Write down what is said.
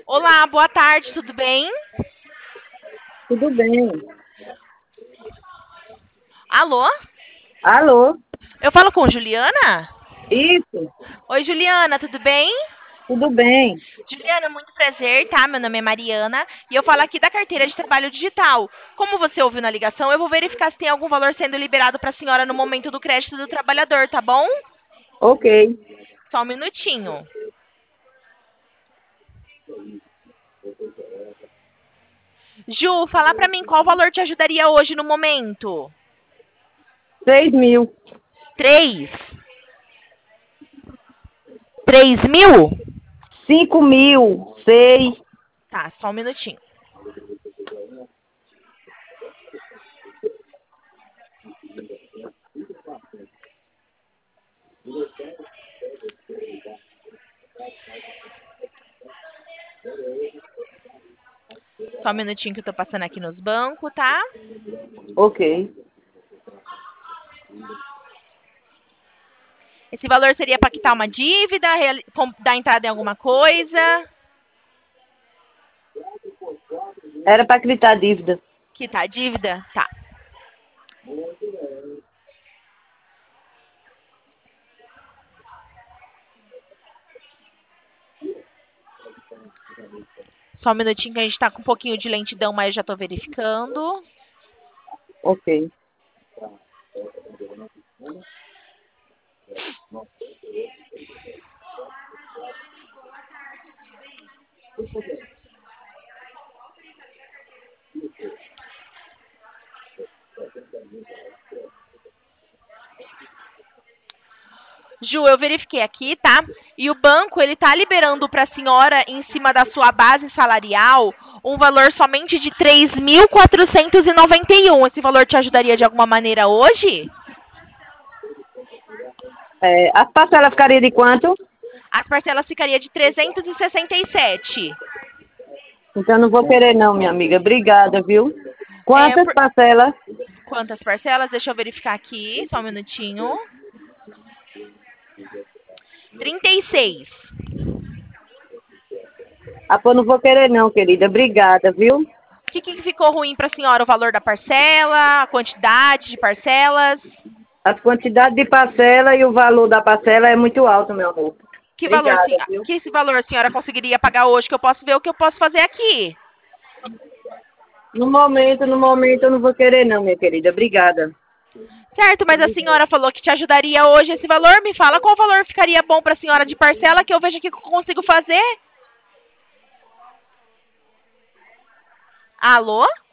Olá, boa tarde, tudo bem? Tudo bem. Alô? Alô? Eu falo com Juliana? Isso? Oi, Juliana, tudo bem? Tudo bem. Juliana, muito prazer, tá? Meu nome é Mariana e eu falo aqui da carteira de trabalho digital. Como você ouviu na ligação, eu vou verificar se tem algum valor sendo liberado para a senhora no momento do crédito do trabalhador, tá bom? Ok. Só um minutinho. Ju, fala pra mim qual valor te ajudaria hoje no momento? 6.000. 3? 3.000? 5.000. 6. Tá, só um minutinho. Só um minutinho que eu tô passando aqui nos bancos, tá? Ok. Esse valor seria para quitar uma dívida, dar entrada em alguma coisa? Era para quitar a dívida. Quitar a dívida? Tá. Só um minutinho que a gente tá com um pouquinho de lentidão, mas já tô verificando. Ok. Ju, eu verifiquei aqui, tá? E o banco, ele tá liberando para a senhora, em cima da sua base salarial, um valor somente de 3.491. Esse valor te ajudaria de alguma maneira hoje? As parcelas ficariam de quanto? As parcelas ficariam de 367. Então não vou querer não, minha amiga. Obrigada, viu? É, Quantas parcelas? quantas parcelas? Deixa eu verificar aqui, só um minutinho. 36. Ah, pô, não vou querer não, querida. Obrigada, viu? O que ficou ruim para a senhora? O valor da parcela, a quantidade de parcelas? As quantidades de parcela e o valor da parcela é muito alto, meu amor. Obrigada, viu? Que esse valor a senhora conseguiria pagar hoje, que eu posso ver o que eu posso fazer aqui? No momento eu não vou querer não, minha querida. Obrigada. Certo, mas a senhora falou que te ajudaria hoje esse valor. Me fala qual valor ficaria bom para a senhora de parcela, que eu vejo aqui que eu consigo fazer. Alô?